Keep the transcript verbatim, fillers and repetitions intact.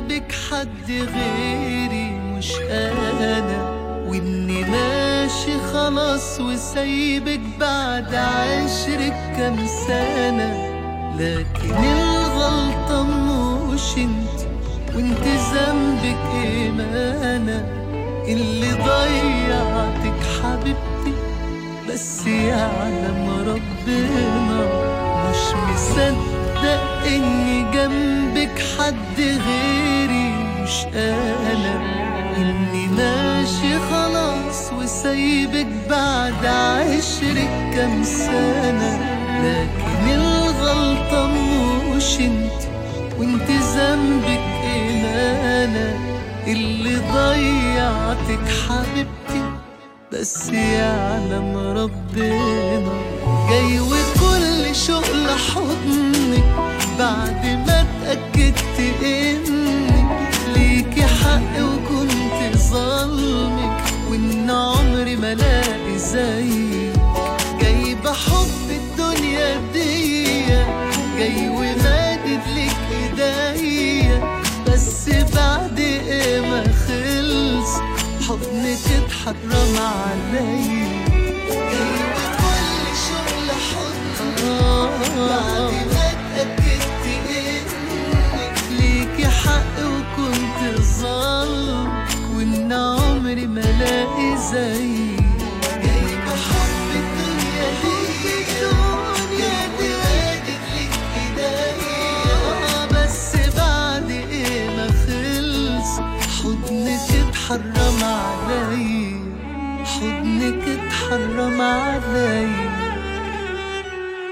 جنبك حد غيري مش أنا، وإني ماشي خلاص وسايبك بعد عشرك كام سنة. لكن الغلطة مش انت، وانت ذنبك ايه؟ ما انا اللي ضيعتك حبيبتي، بس يعلم ربنا مش مصدق اني جنبك حد غيري مش انا، اني ماشي خلاص وسايبك بعد عشرك كام سنة. لكن الغلطة مش انت، وانت ذنبك ايه؟ ما انا اللي ضيعتك حبيبتي، بس يعلم ربنا. جاي وكل شوق لحضنك بعد ما اتأكدت انك ليكي حق وكنت ظلمك، وان عمري ما لاقي زيك. جاي بحب الدنيا دي، جاي ومادد لك ايديا، بس بعد ايه ما خلص حضنك اتحرم عليا. جاي بكل شغل حضنك بعد ما اتأكدت انك ليكي حق وكنت ظالم، وان عمري ما لاقي زيك. جاي بحب الدنيا دي، مادد لك ايديا، بس بعد ايه ما خلص حضنك اتحرم عليا، حضنك اتحرم عليا.